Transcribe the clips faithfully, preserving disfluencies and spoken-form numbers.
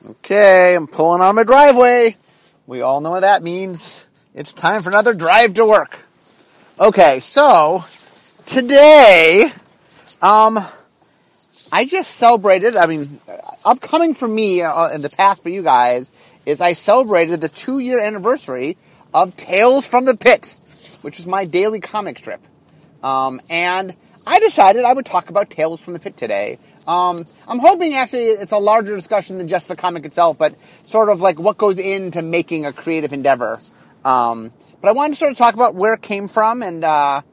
Okay, I'm pulling on my driveway. We all know what that means. It's time for another drive to work. Okay, so today, um, I just celebrated, I mean, upcoming for me uh, in the past for you guys is I celebrated the two-year anniversary of Tales from the Pit, which is my daily comic strip. Um, and I decided I would talk about Tales from the Pit today. Um, I'm hoping actually it's a larger discussion than just the comic itself, but sort of like what goes into making a creative endeavor. Um, but I wanted to sort of talk about where it came from and, uh,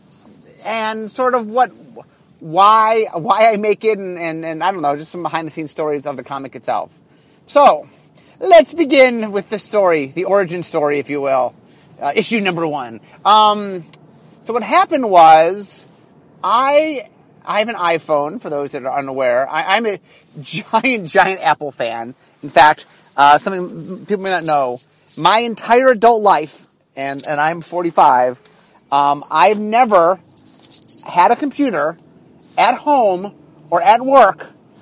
and sort of what, why, why I make it and, and, and I don't know, just some behind the scenes stories of the comic itself. So, let's begin with the story, the origin story, if you will. Uh, issue number one. Um, so what happened was, I, I have an iPhone, for those that are unaware. I, I'm a giant, giant Apple fan. In fact, uh, something people may not know, my entire adult life, and, and I'm forty-five, um, I've never had a computer at home or at work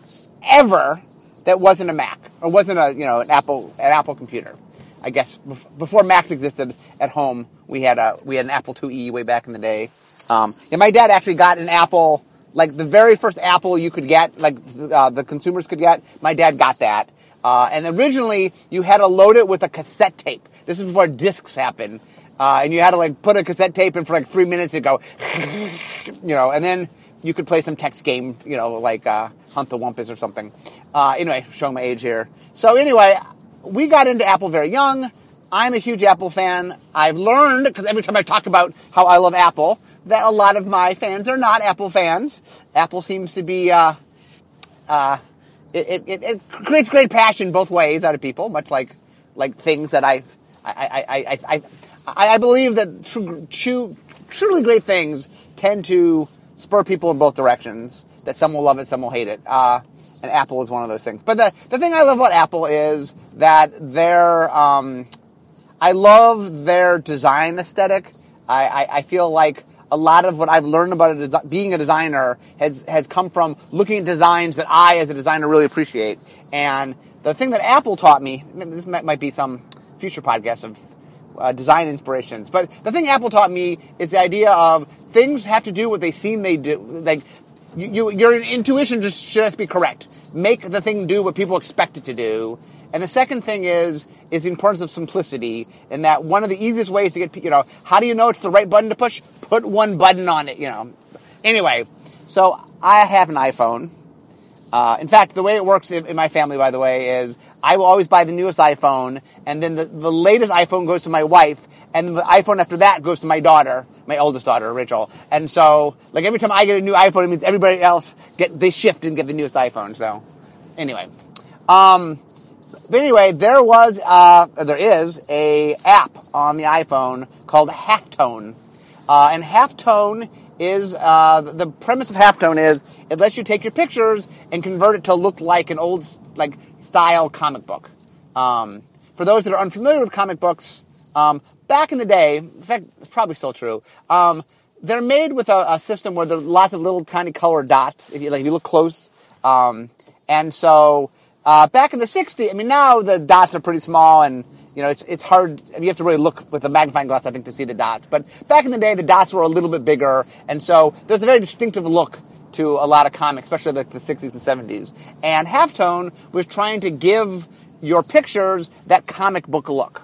ever that wasn't a Mac or wasn't a, you know, an Apple, an Apple computer. I guess before Macs existed at home, we had a, we had an Apple two E way back in the day. Um, and my dad actually got an Apple, like the very first Apple you could get, like uh, the consumers could get. My dad got that. Uh, and originally you had to load it with a cassette tape. This is before discs happened. Uh, and you had to like put a cassette tape in for like three minutes and go, you know, and then you could play some text game, you know, like, uh, Hunt the Wumpus or something. Uh, anyway, showing my age here. So anyway, we got into Apple very young. I'm a huge Apple fan. I've learned, because every time I talk about how I love Apple, that a lot of my fans are not Apple fans. Apple seems to be, uh, uh, it, it, it creates great passion both ways out of people, much like, like things that I, I, I, I, I, I, I believe that true, true, truly great things tend to spur people in both directions, that some will love it, some will hate it. Uh, and Apple is one of those things. But the, the thing I love about Apple is that they're, um, I love their design aesthetic. I, I, I feel like a lot of what I've learned about a desi- being a designer has, has come from looking at designs that I, as a designer, really appreciate. And the thing that Apple taught me, this might, might be some future podcast of uh, design inspirations, but the thing Apple taught me is the idea of things have to do what they seem they do. Like, you, you, your intuition just should just be correct. Make the thing do what people expect it to do. And the second thing is, is the importance of simplicity, in that one of the easiest ways to get, you know, how do you know it's the right button to push? Put one button on it, you know. Anyway, so I have an iPhone. Uh, in fact, the way it works in, in my family, by the way, is I will always buy the newest iPhone, and then the, the latest iPhone goes to my wife, and the iPhone after that goes to my daughter, my oldest daughter, Rachel. And so, like, every time I get a new iPhone, it means everybody else get, they shift and get the newest iPhone. So, anyway. Um, But anyway, there was, uh, there is a app on the iPhone called Halftone. Uh, and Halftone is, uh, the premise of Halftone is it lets you take your pictures and convert it to look like an old, like, style comic book. Um, for those that are unfamiliar with comic books, um, back in the day, in fact, it's probably still true, um, they're made with a, a system where there are lots of little tiny colored dots, if you, like, if you look close. Um, and so, Uh, back in the sixties, I mean, now the dots are pretty small and, you know, it's, it's hard, you have to really look with a magnifying glass, I think, to see the dots. But back in the day, the dots were a little bit bigger, and so there's a very distinctive look to a lot of comics, especially like the sixties and seventies. And Halftone was trying to give your pictures that comic book look.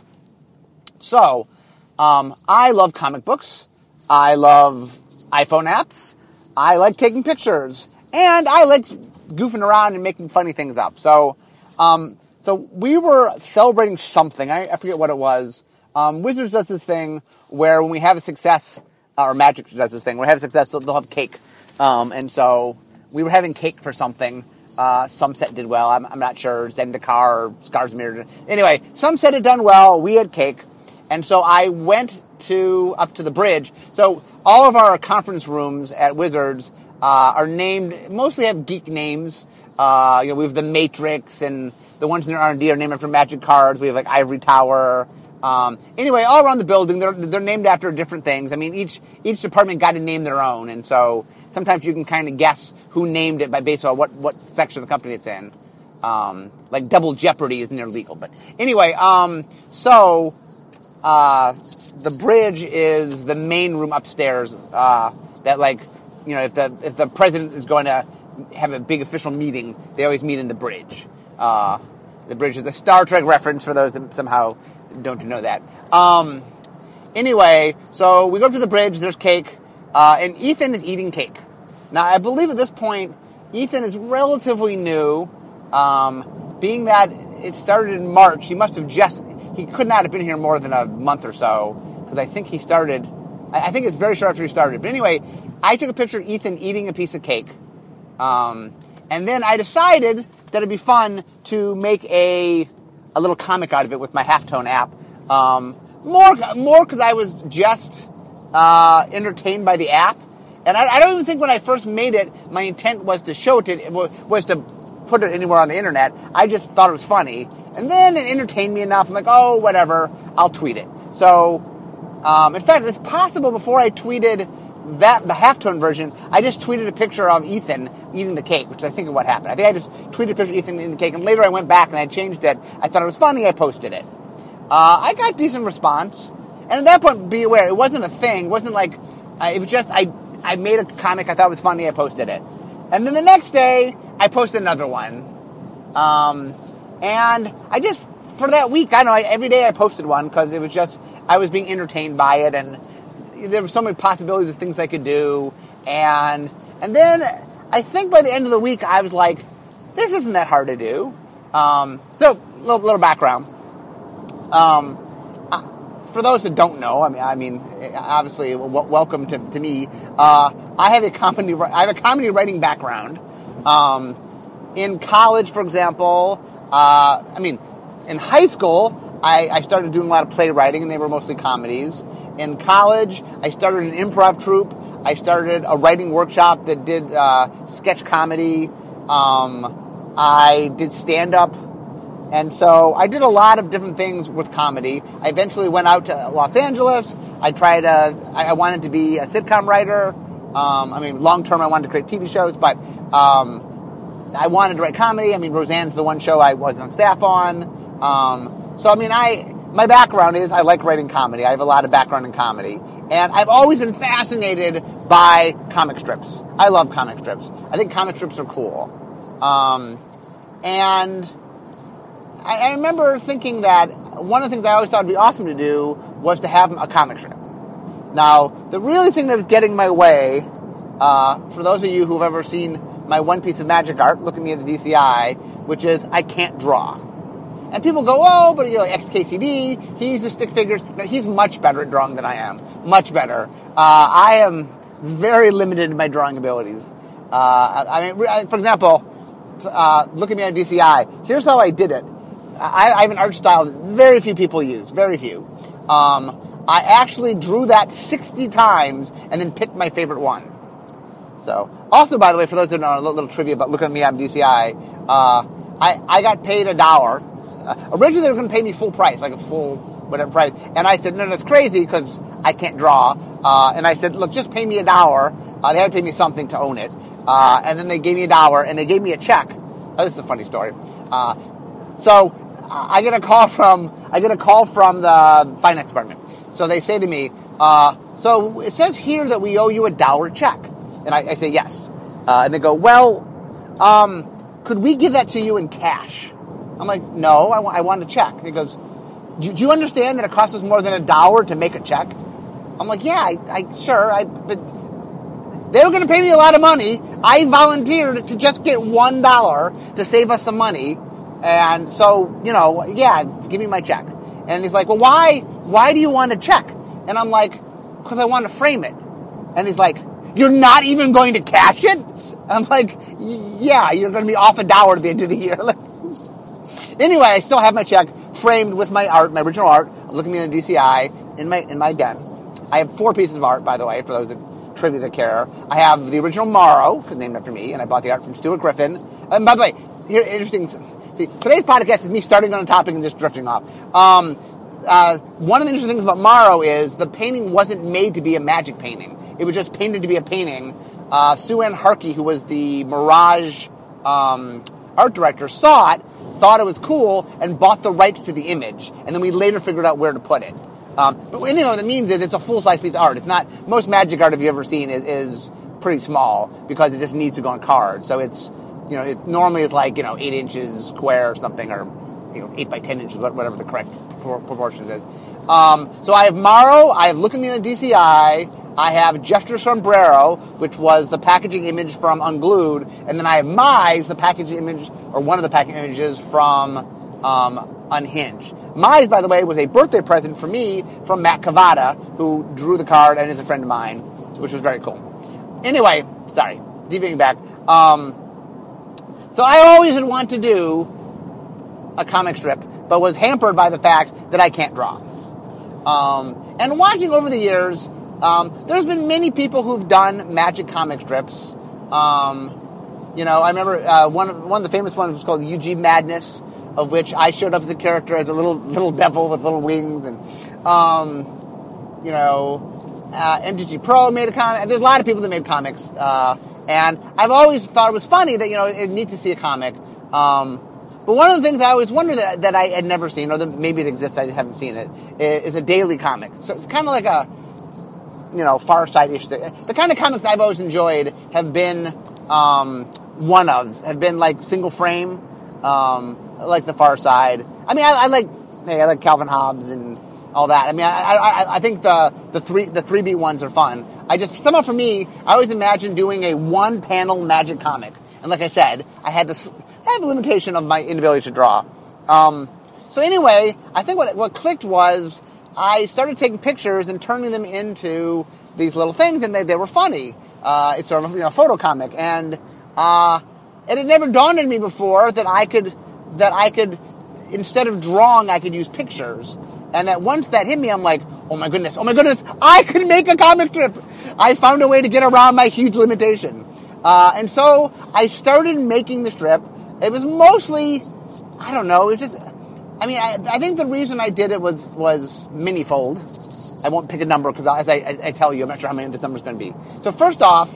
So, um, I love comic books. I love iPhone apps. I like taking pictures. And I like goofing around and making funny things up. So, um, so we were celebrating something. I, I forget what it was. Um, Wizards does this thing where when we have a success, uh, or Magic does this thing, when we have a success, they'll, they'll have cake. Um, and so we were having cake for something. Uh, some set did well. I'm, I'm not sure. Zendikar or Skarsmir. Anyway, some set had done well. We had cake. And so I went to, up to the bridge. So all of our conference rooms at Wizards Uh, are named, mostly have geek names. Uh, you know, we have the Matrix, and the ones in R and D are named after Magic cards. We have like Ivory Tower. Um, anyway, all around the building, they're they're named after different things. I mean, each each department got to name their own, and so sometimes you can kind of guess who named it by based on what what section of the company it's in. Um, like double jeopardy is near legal. But anyway, um, so uh, the bridge is the main room upstairs uh, that, like, you know, if the if the president is going to have a big official meeting, they always meet in the bridge. Uh, the bridge is a Star Trek reference for those that somehow don't know that. Um, anyway, so we go up to the bridge, there's cake, uh, and Ethan is eating cake. Now, I believe at this point, Ethan is relatively new, um, being that it started in March. He must have just, he could not have been here more than a month or so, because I think he started, I think it's very short after he started. But anyway, I took a picture of Ethan eating a piece of cake, um, and then I decided that it'd be fun to make a a little comic out of it with my Halftone app. Um, more more because I was just uh, entertained by the app. And I, I don't even think when I first made it, my intent was to show it, to, was to put it anywhere on the internet. I just thought it was funny. And then it entertained me enough. I'm like, oh, whatever, I'll tweet it. So, um, in fact, it's possible before I tweeted that the Halftone version, I just tweeted a picture of Ethan eating the cake, which I think is what happened. I think I just tweeted a picture of Ethan eating the cake, and later I went back and I changed it. I thought it was funny, I posted it. Uh, I got decent response. And at that point, be aware, it wasn't a thing. It wasn't like, uh, it was just, I... I made a comic, I thought it was funny, I posted it. And then the next day, I posted another one. Um, and I just, for that week, I don't know, I, every day I posted one, because it was just, I was being entertained by it, and there were so many possibilities of things I could do. And and then, I think by the end of the week, I was like, this isn't that hard to do. Um, so, little, little background. Um, For those that don't know, I mean, I mean, obviously, w- welcome to, to me. Uh, I have a comedy, I have a comedy writing background. Um, in college, for example, uh, I mean, in high school, I, I started doing a lot of playwriting, and they were mostly comedies. In college, I started an improv troupe. I started a writing workshop that did uh, sketch comedy. Um, I did stand-up. And so I did a lot of different things with comedy. I eventually went out to Los Angeles. I tried, uh, I wanted to be a sitcom writer. Um, I mean, long term, I wanted to create T V shows, but um, I wanted to write comedy. I mean, Roseanne's the one show I was on staff on. Um, so, I mean, I my background is I like writing comedy. I have a lot of background in comedy. And I've always been fascinated by comic strips. I love comic strips. I think comic strips are cool. Um, and... I remember thinking that one of the things I always thought would be awesome to do was to have a comic strip. Now, the really thing that was getting my way, uh, for those of you who have ever seen my one piece of magic art, look at me at the D C I, which is I can't draw. And people go, oh, but you know, X K C D, he uses stick figures. No, he's much better at drawing than I am. Much better. Uh, I am very limited in my drawing abilities. Uh, I mean, for example, uh, look at me at D C I. Here's how I did it. I, I have an art style that very few people use. Very few. Um, I actually drew that sixty times and then picked my favorite one. So, also, by the way, for those who don't know, a little, little trivia about looking at me on D C I, uh, I, I got paid a dollar. Uh, originally, they were going to pay me full price, like a full whatever price. And I said, no, that's crazy because I can't draw. Uh, and I said, look, just pay me a dollar. Uh, they had to pay me something to own it. Uh, and then they gave me a dollar, and they gave me a check. Oh, this is a funny story. Uh, so... I get a call from I get a call from the finance department. So they say to me, uh, so it says here that we owe you a dollar check. And I, I say yes. Uh, and they go, well, um, could we give that to you in cash? I'm like, no, I, w- I want a check. And he goes, do, do you understand that it costs us more than a dollar to make a check? I'm like, yeah, I, I sure, I, but they were going to pay me a lot of money. I volunteered to just get one dollar to save us some money. And so, you know, yeah, give me my check. And he's like, well, why, why do you want a check? And I'm like, because I want to frame it. And he's like, you're not even going to cash it? I'm like, yeah, you're going to be off a dollar at the end of the year. Anyway, I still have my check framed with my art, my original art. Looking at the D C I in my, in my den. I have four pieces of art, by the way, for those that trivia that care. I have the original Morrow, named after me, and I bought the art from Stuart Griffin. And by the way, here, interesting. See, today's podcast is me starting on a topic and just drifting off. Um, uh, one of the interesting things about Morrow is the painting wasn't made to be a magic painting. It was just painted to be a painting. Uh, Sue Ann Harkey, who was the Mirage um, art director, saw it, thought it was cool, and bought the rights to the image. And then we later figured out where to put it. Um, but anyway, what it means is it's a full-size piece of art. It's not, most magic art have you ever seen is, is pretty small because it just needs to go on cards. So it's, you know, it's normally it's like, you know, eight inches square or something, or, you know, eight by ten inches, whatever the correct proportions is. Um, so I have Morrow, I have Look at Me in the D C I, I have Gesture Sombrero, which was the packaging image from Unglued, and then I have Mize, the packaging image, or one of the packaging images from um, Unhinged. Mize, by the way, was a birthday present for me from Matt Cavada, who drew the card and is a friend of mine, which was very cool. Anyway, sorry, deviating back. Um, so I always had wanted to do a comic strip, but was hampered by the fact that I can't draw. Um, and watching over the years, um, there's been many people who've done magic comic strips. Um, you know, I remember uh, one of one of the famous ones was called U G Madness, of which I showed up as a character as a little little devil with little wings, and um, you know, uh, M T G Pro made a comic. There's a lot of people that made comics, uh, and I've always thought it was funny that, you know, it's neat to see a comic. Um, But one of the things I always wondered that, that I had never seen, or that maybe it exists, I just haven't seen it, is a daily comic. So it's kind of like a, you know, Far Side-ish thing. The kind of comics I've always enjoyed have been um, one-ofs, have been like single frame, um, like the Far Side. I mean, I, I like, hey, I like Calvin Hobbes and all that. I mean, I, I, I think the the three the three B ones are fun. I just somehow for me, I always imagined doing a one-panel magic comic. And like I said, I had this. I had the limitation of my inability to draw. Um, so anyway, I think what what clicked was I started taking pictures and turning them into these little things, and they, they were funny. Uh, it's sort of, you know, a photo comic, and uh, it had never dawned on me before that I could that I could instead of drawing, I could use pictures. And that once that hit me, I'm like, oh my goodness, oh my goodness, I could make a comic strip. I found a way to get around my huge limitation. Uh, and so I started making the strip. It was mostly, I don't know, it was just, I mean, I, I think the reason I did it was, was mini-fold. I won't pick a number because as I, I, I tell you, I'm not sure how many this number's going to be. So first off,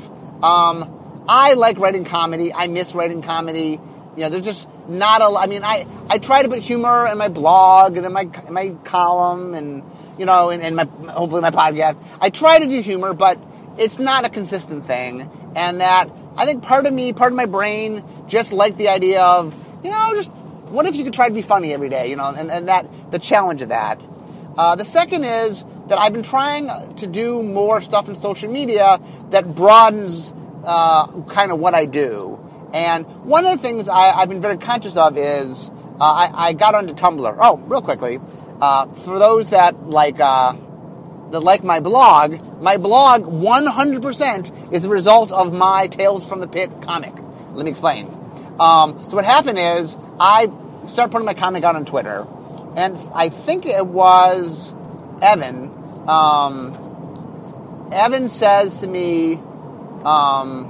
um, I like writing comedy. I miss writing comedy. You know, there's just not a, I mean, I, I try to put humor in my blog and in my, in my column and, you know, and, and my, hopefully my podcast. I try to do humor, but it's not a consistent thing. And that, I think part of me, part of my brain just liked the idea of, you know, just what if you could try to be funny every day, you know, and, and that, the challenge of that. Uh, the second is that I've been trying to do more stuff in social media that broadens, uh, kind of what I do. And one of the things I, I've been very conscious of is, uh, I, I got onto Tumblr. Oh, real quickly, uh, for those that like, uh, that like my blog, my blog one hundred percent is a result of my Tales from the Pit comic. Let me explain. Um, so what happened is I started putting my comic out on Twitter, and I think it was Evan. Um, Evan says to me, um,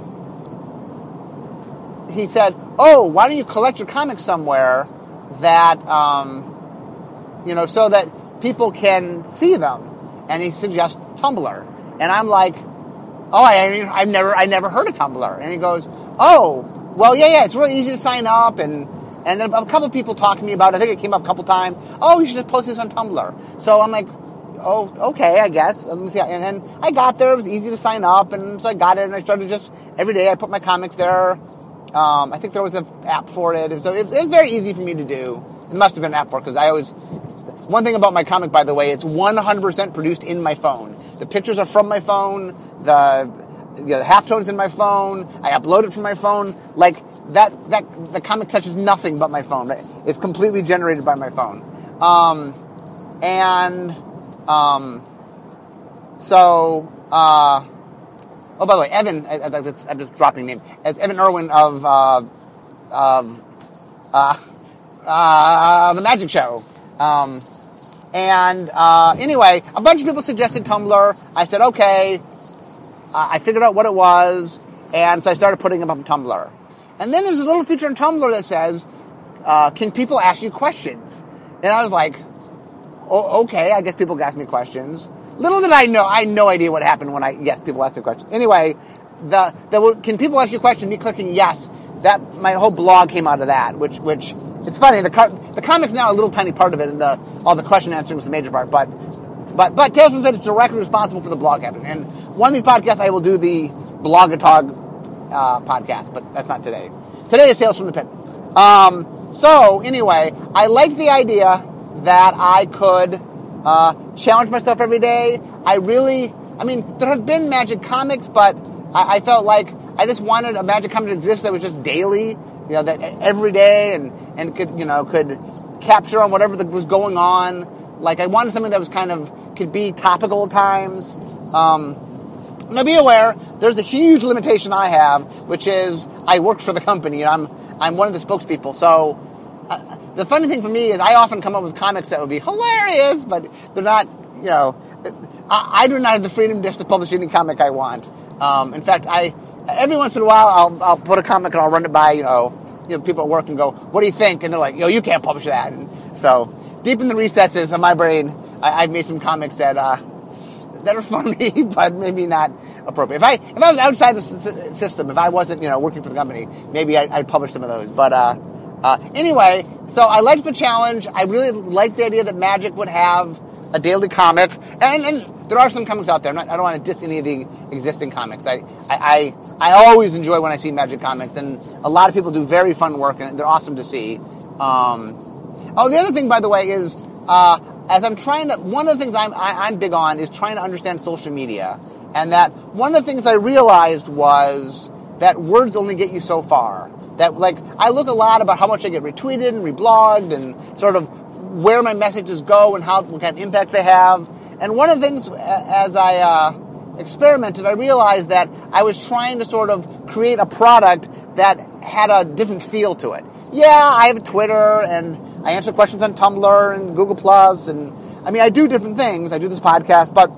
he said, "Oh, why don't you collect your comics somewhere that, um, you know, so that people can see them?" And he suggests Tumblr. And I'm like, oh, I, I've never, I never heard of Tumblr. And he goes, oh, well, yeah, yeah, it's really easy to sign up. And, and then a couple of people talked to me about it. I think it came up a couple times. Oh, you should just post this on Tumblr. So I'm like, oh, okay, I guess. Let me see. And then I got there. It was easy to sign up. And so I got it. And I started just, every day I put my comics there. Um, I think there was an app for it. So it, it was very easy for me to do. It must have been an app for it because I always... One thing about my comic, by the way, it's one hundred percent produced in my phone. The pictures are from my phone. The, you know, the halftone's in my phone. I upload it from my phone. Like, that, that, the comic touches nothing but my phone. It's completely generated by my phone. Um, and, um, so, uh, oh, by the way, Evan, I, I, I'm just dropping names. As Evan Irwin of, uh, of, uh, uh, The Magic Show. Um, And, uh, anyway, a bunch of people suggested Tumblr. I said, okay. Uh, I figured out what it was, and so I started putting them up on Tumblr. And then there's a little feature on Tumblr that says, uh, can people ask you questions? And I was like, oh, okay, I guess people can ask me questions. Little did I know, I had no idea what happened when I, yes, people asked me questions. Anyway, the, the can people ask you questions, me clicking yes, that my whole blog came out of that, which which it's funny. The the comic's now a little tiny part of it, and the all the question answering was the major part. But but but Tales from the Pit is directly responsible for the blog happening. And one of these podcasts, I will do the Blogatog uh, podcast, but that's not today. Today is Tales from the Pit. Um, so anyway, I liked the idea that I could uh, challenge myself every day. I really, I mean, there have been Magic comics, but I, I felt like I just wanted a Magic comic to exist that was just daily, you know, that every day and, and could, you know, could capture on whatever was going on. Like, I wanted something that was kind of, could be topical at times. Um, now be aware, there's a huge limitation I have, which is I work for the company and I'm, I'm one of the spokespeople. So, uh, the funny thing for me is I often come up with comics that would be hilarious, but they're not, you know, I, I do not have the freedom just to publish any comic I want. Um, in fact, I, every once in a while, I'll, I'll put a comic and I'll run it by, you know, you know, people at work and go, what do you think? And they're like, yo, you can't publish that. And so, deep in the recesses of my brain, I, I've made some comics that, uh, that are funny, but maybe not appropriate. If I, if I was outside the s- system, if I wasn't, you know, working for the company, maybe I, I'd publish some of those. But, uh, uh, anyway, so I liked the challenge. I really liked the idea that Magic would have a daily comic. And, and there are some comics out there. I'm not, I don't want to diss any of the existing comics. I, I, I, I always enjoy when I see Magic comics, and a lot of people do very fun work, and they're awesome to see. Um, oh, the other thing, by the way, is, uh, as I'm trying to, one of the things I'm, I, I'm big on is trying to understand social media. And that one of the things I realized was that words only get you so far. That, like, I look a lot about how much I get retweeted and reblogged and sort of where my messages go and how, what kind of impact they have. And one of the things, as I uh, experimented, I realized that I was trying to sort of create a product that had a different feel to it. Yeah, I have a Twitter, and I answer questions on Tumblr and Google Plus, and I mean, I do different things. I do this podcast, but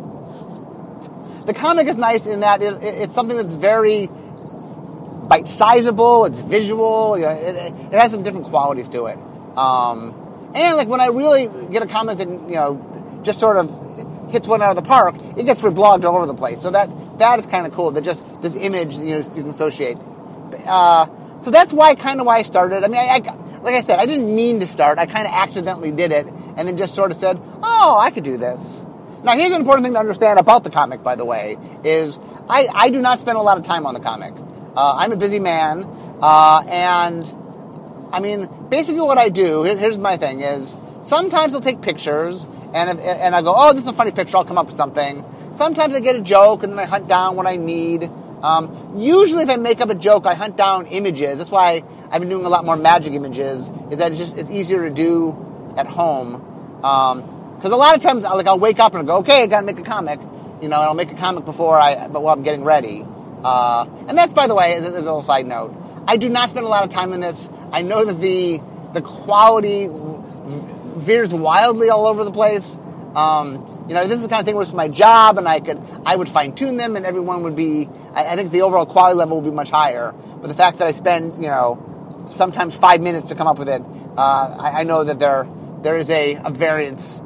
the comic is nice in that it, it, it's something that's very bite-sizable, it's visual, you know, it, it has some different qualities to it. Um, and like when I really get a comic that, you know, just sort of hits one out of the park, it gets reblogged all over the place. So that that is kind of cool, that just this image, you know, you can associate. Uh, so that's why, kind of why I started. I mean, I, I, like I said, I didn't mean to start. I kind of accidentally did it, and then just sort of said, oh, I could do this. Now, here's an important thing to understand about the comic, by the way, is I, I do not spend a lot of time on the comic. Uh, I'm a busy man, uh, and, I mean, basically what I do, here, here's my thing, is sometimes I'll take pictures, and if, and I go, oh, this is a funny picture, I'll come up with something. Sometimes I get a joke, and then I hunt down what I need. Um, usually if I make up a joke, I hunt down images. That's why I've been doing a lot more Magic images, is that it's just, it's easier to do at home. Um, Because a lot of times, like, I'll wake up and I'll go, okay, I gotta make a comic, you know, and I'll make a comic before I, but while I'm getting ready. Uh, and that's, by the way, as, as a little side note, I do not spend a lot of time in this. I know that the the quality veers wildly all over the place. Um, you know, this is the kind of thing where it's my job, and I could, I would fine tune them, and everyone would be. I, I think the overall quality level would be much higher. But the fact that I spend, you know, sometimes five minutes to come up with it, uh, I, I know that there. There is a, a variance.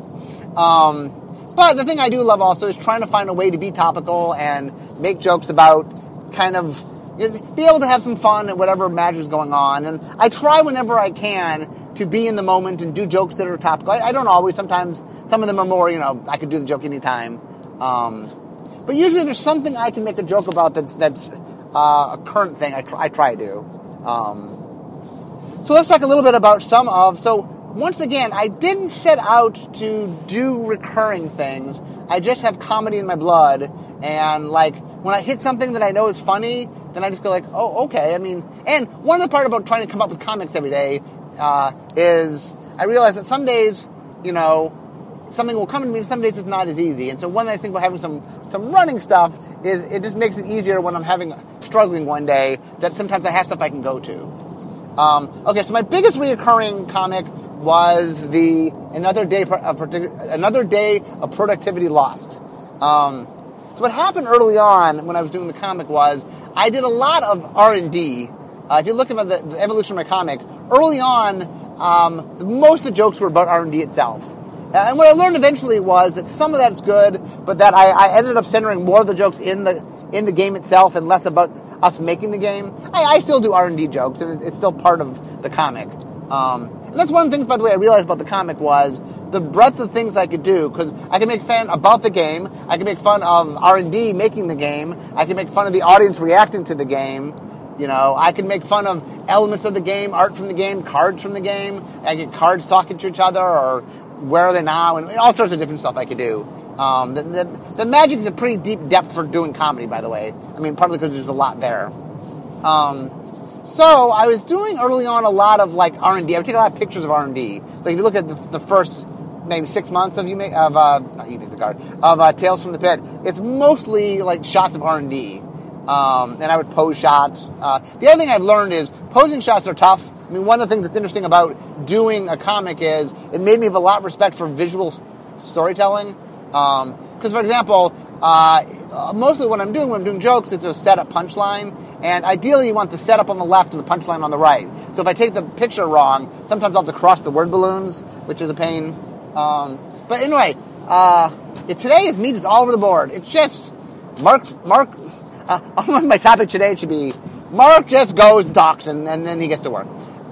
um, but the thing I do love also is trying to find a way to be topical and make jokes about kind of, you know, be able to have some fun at whatever Magic is going on. And I try whenever I can to be in the moment and do jokes that are topical. I, I don't always. Sometimes some of them are more, you know, I could do the joke anytime. Um, but usually there's something I can make a joke about that's, that's uh, a current thing I try, I try to. Um, so let's talk a little bit about some of... so. Once again, I didn't set out to do recurring things. I just have comedy in my blood, and like when I hit something that I know is funny, then I just go like, oh, okay. I mean, and one of the part about trying to come up with comics every day uh, is I realize that some days, you know, something will come to me, and some days it's not as easy. And so one nice thing about having some some running stuff is it just makes it easier when I'm having struggling one day that sometimes I have stuff I can go to. Um, okay, so my biggest reoccurring comic was the another day of another day of productivity lost. Um, so what happened early on when I was doing the comic was I did a lot of R and D. Uh, if you look at the, the evolution of my comic, early on, um, most of the jokes were about R and D itself. And what I learned eventually was that some of that's good, but that I, I ended up centering more of the jokes in the in the game itself and less about us making the game. I, I still do R and D jokes, and it's, it's still part of the comic. Um, and that's one of the things, by the way, I realized about the comic was the breadth of things I could do, because I can make fun about the game, I can make fun of R and D making the game, I can make fun of the audience reacting to the game, you know, I can make fun of elements of the game, art from the game, cards from the game, I get cards talking to each other, or where are they now, and all sorts of different stuff I could do. Um, the, the, the magic is a pretty deep depth for doing comedy, by the way. I mean, partly because there's a lot there. Um, so I was doing early on a lot of like R and D. I would take a lot of pictures of R and D. Like if you look at the, the first maybe six months of you make of uh, not you make the card of uh, Tales from the Pit, it's mostly like shots of R and D. Um, and I would pose shots. Uh, the other thing I've learned is posing shots are tough. I mean, one of the things that's interesting about doing a comic is it made me have a lot of respect for visual storytelling. Because, um, for example, uh, mostly what I'm doing when I'm doing jokes is a setup punchline, and ideally you want the setup on the left and the punchline on the right. So if I take the picture wrong, sometimes I'll have to cross the word balloons, which is a pain. Um, but anyway, uh, it, today is me just all over the board. It's just Mark, Mark, uh, almost my topic today should be Mark just goes and talks, and, and then he gets to work.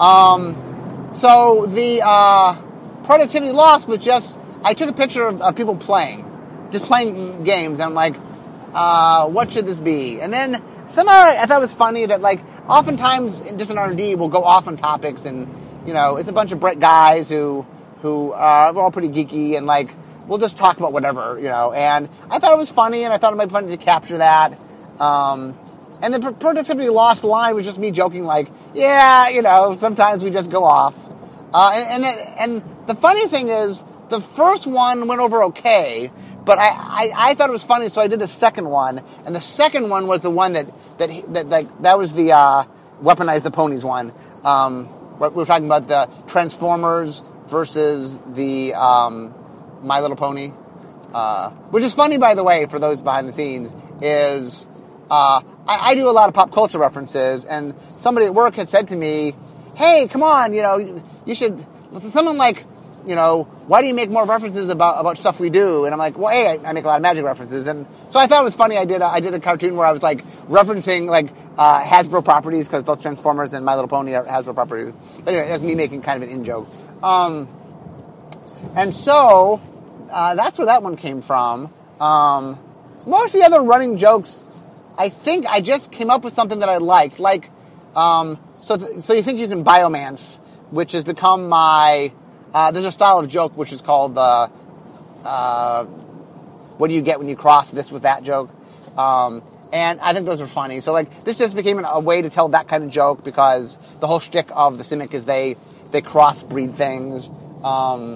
Um, so the uh, productivity loss was just, I took a picture of, of people playing, just playing games, and I'm like, uh, what should this be? And then somehow I thought it was funny that, like, oftentimes just in R and D we'll go off on topics, and, you know, it's a bunch of bright guys who, who uh, we're all pretty geeky, and, like, we'll just talk about whatever, you know, and I thought it was funny, and I thought it might be funny to capture that. Um, and the productivity lost line was just me joking, like, yeah, you know, sometimes we just go off. Uh, and, and, then, and the funny thing is, the first one went over okay, but I, I, I thought it was funny, so I did a second one, and the second one was the one that, that, that, like, that was the, uh, Weaponize the Ponies one. Um, we were talking about the Transformers versus the, um, My Little Pony. Uh, which is funny, by the way, for those behind the scenes, is, uh, I, I do a lot of pop culture references, and somebody at work had said to me, hey, come on, you know, you should, someone like, you know, why do you make more references about, about stuff we do? And I'm like, well, hey, I, I make a lot of magic references. And so I thought it was funny. I did a, I did a cartoon where I was like referencing like uh, Hasbro properties, because both Transformers and My Little Pony are Hasbro properties. But anyway, that's me making kind of an in-joke. Um, and so uh, that's where that one came from. Um, most of the other running jokes, I think I just came up with something that I liked. Like, um, so, th- so you think you can biomance, which has become my... Uh, there's a style of joke which is called the, uh, uh, what do you get when you cross this with that joke? Um, and I think those are funny. So, like, this just became a way to tell that kind of joke, because the whole shtick of the Simic is they, they crossbreed things. Um,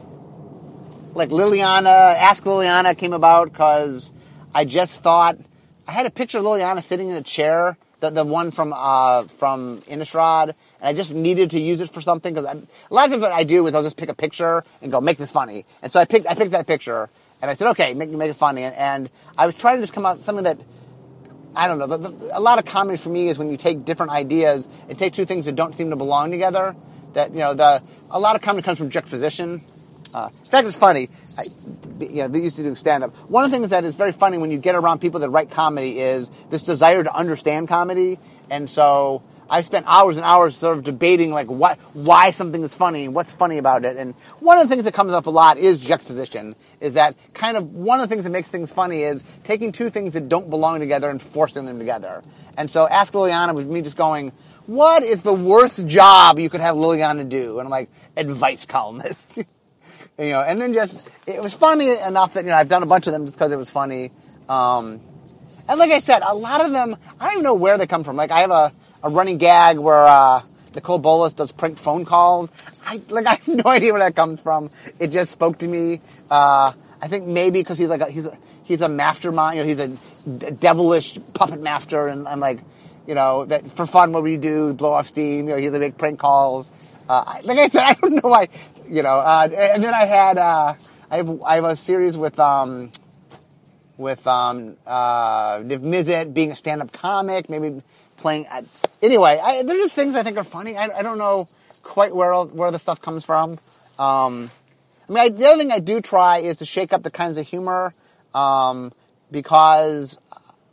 like Liliana, Ask Liliana came about because I just thought, I had a picture of Liliana sitting in a chair, the, the one from, uh, from Innistrad, and I just needed to use it for something, because a lot of times what I do is I'll just pick a picture and go, make this funny. And so I picked, I picked that picture, and I said, okay, make, make it funny. And, and I was trying to just come out with something that, I don't know, the, the, a lot of comedy for me is when you take different ideas and take two things that don't seem to belong together. That, you know, the, a lot of comedy comes from juxtaposition. Uh, in fact, it's funny. I, you know, they used to do stand-up. One of the things that is very funny when you get around people that write comedy is this desire to understand comedy. And so I've spent hours and hours sort of debating, like, what, why something is funny, what's funny about it. And one of the things that comes up a lot is juxtaposition, is that kind of one of the things that makes things funny is taking two things that don't belong together and forcing them together. And so Ask Liliana was me just going, what is the worst job you could have Liliana do? And I'm like, advice columnist. You know, and then just, it was funny enough that, you know, I've done a bunch of them just because it was funny. Um, and like I said, a lot of them, I don't even know where they come from. Like, I have a, a running gag where, uh, Nicole Bolas does prank phone calls. I, like, I have no idea where that comes from. It just spoke to me. Uh, I think maybe because he's like a, he's a, he's a mastermind, you know, he's a devilish puppet master, and I'm like, you know, that for fun, what we do, blow off steam, you know, he's make prank calls. Uh, like I said, I don't know why, you know, uh, and then I had, uh, I have, I have a series with, um, with, um, uh, Niv Mizzet being a stand-up comic, maybe playing, uh, anyway, I, they're just things I think are funny. I, I don't know quite where, where the stuff comes from. Um, I mean, I, the other thing I do try is to shake up the kinds of humor, um, because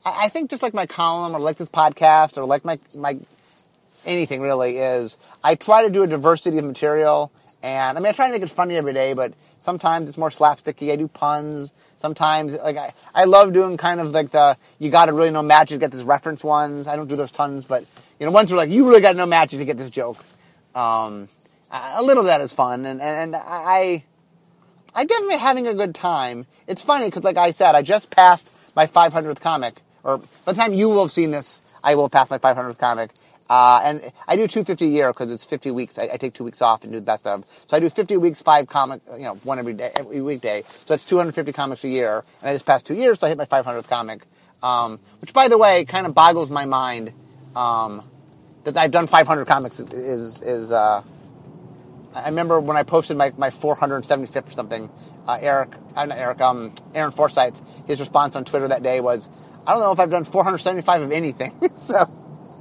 I, I think just like my column or like this podcast or like my, my anything really is, I try to do a diversity of material. And I mean, I try to make it funny every day, but sometimes it's more slapsticky. I do puns. Sometimes, like, I, I love doing kind of like the, you got to really know magic to get this reference ones. I don't do those tons, but, you know, ones where like, you really got to know magic to get this joke. Um, a little of that is fun. And, and, and I, I definitely having a good time. It's funny because, like I said, I just passed my five hundredth comic. Or by the time you will have seen this, I will pass my five hundredth comic. Uh, and I do two hundred fifty a year because it's fifty weeks. I, I take two weeks off and do the best of. So I do fifty weeks, five comic, you know, one every day, every weekday. So that's two hundred fifty comics a year. And I just passed two years, so I hit my five hundredth comic. Um, which, by the way, kind of boggles my mind. Um, that I've done five hundred comics is, is, uh, I remember when I posted my, my four hundred seventy-fifth or something, uh, Eric, uh, not Eric, um, Aaron Forsyth, his response on Twitter that day was, I don't know if I've done four hundred seventy-five of anything. so,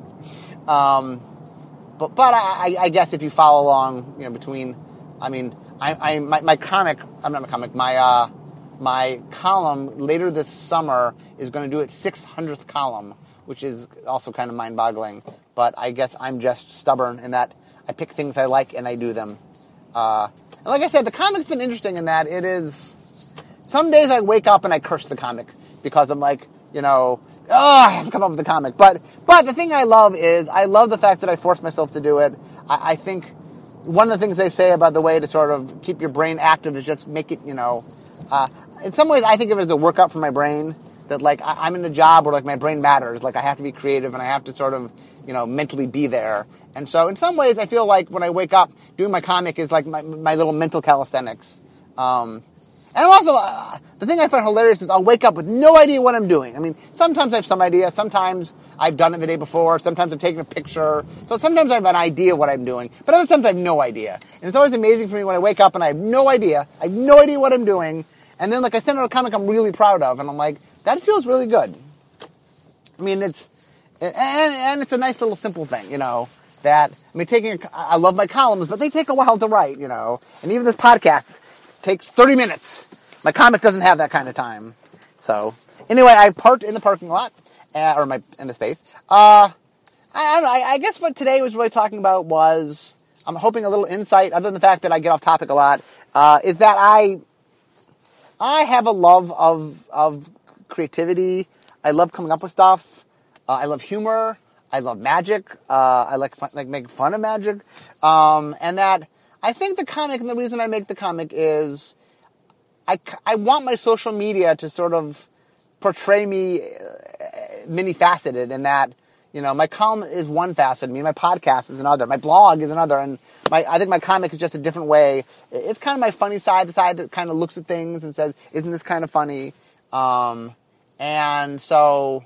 um, but, but I, I guess if you follow along, you know, between, I mean, I, I, my, my comic, I'm not my comic, my, uh, my column later this summer is going to do its six hundredth column, which is also kind of mind-boggling. But I guess I'm just stubborn in that I pick things I like and I do them. Uh, and like I said, the comic's been interesting in that it is, some days I wake up and I curse the comic because I'm like, you know, oh, I have to come up with the comic. But but the thing I love is I love the fact that I force myself to do it. I, I think one of the things they say about the way to sort of keep your brain active is just make it, you know, uh, in some ways I think of it as a workout for my brain. That like I, I'm in a job where like my brain matters. Like I have to be creative and I have to sort of, you know, mentally be there. And so in some ways I feel like when I wake up doing my comic is like my, my little mental calisthenics. Um, And also, uh, the thing I find hilarious is I'll wake up with no idea what I'm doing. I mean, sometimes I have some idea. Sometimes I've done it the day before. Sometimes I've taken a picture. So sometimes I have an idea what I'm doing. But other times I have no idea. And it's always amazing for me when I wake up and I have no idea. I have no idea what I'm doing. And then, like, I send out a comic I'm really proud of. And I'm like, that feels really good. I mean, it's... And, and it's a nice little simple thing, you know, that... I mean, taking... A, I love my columns, but they take a while to write, you know. And even this podcast takes thirty minutes. My comic doesn't have that kind of time. So, anyway, I parked in the parking lot, uh, or my in the space. Uh, I, I don't know, I, I guess what today was really talking about was, I'm hoping a little insight, other than the fact that I get off topic a lot, uh, is that I, I have a love of, of creativity. I love coming up with stuff. Uh, I love humor. I love magic. Uh, I like, fun, like making fun of magic. Um, and that, I think the comic, and the reason I make the comic is, I, I want my social media to sort of portray me uh, many-faceted in that, you know, my column is one facet, me, my podcast is another, my blog is another, and my I think my comic is just a different way. It's kind of my funny side, the side that kind of looks at things and says, isn't this kind of funny? Um, and so,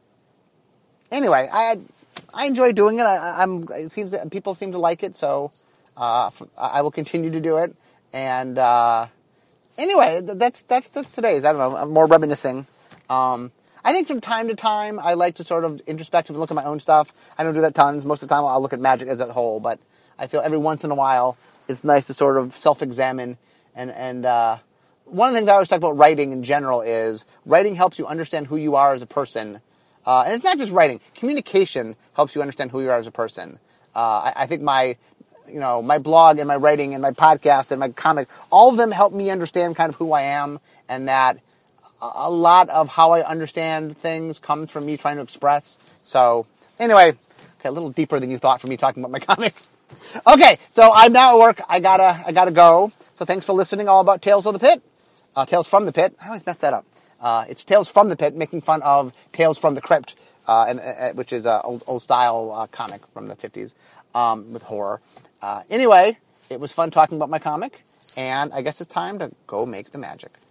anyway, I I enjoy doing it. I, I'm it seems that people seem to like it, so uh, I will continue to do it. And uh, anyway, that's that's that's today's. I don't know. I'm more reminiscing. Um, I think from time to time, I like to sort of introspectively look at my own stuff. I don't do that tons. Most of the time, I'll look at magic as a whole. But I feel every once in a while, it's nice to sort of self-examine. And and uh, one of the things I always talk about writing in general is writing helps you understand who you are as a person. Uh, and it's not just writing. Communication helps you understand who you are as a person. Uh, I, I think my, you know, my blog and my writing and my podcast and my comic, all of them help me understand kind of who I am, and that a lot of how I understand things comes from me trying to express. So, anyway, okay, a little deeper than you thought for me talking about my comic. Okay, so I'm now at work. I gotta, I gotta go. So thanks for listening all about Tales of the Pit. Uh, Tales from the Pit. I always mess that up. Uh, it's Tales from the Pit, making fun of Tales from the Crypt, uh, and, uh, which is an old, old style uh, comic from the fifties um, with horror. Uh, anyway, it was fun talking about my comic, and I guess it's time to go make the magic.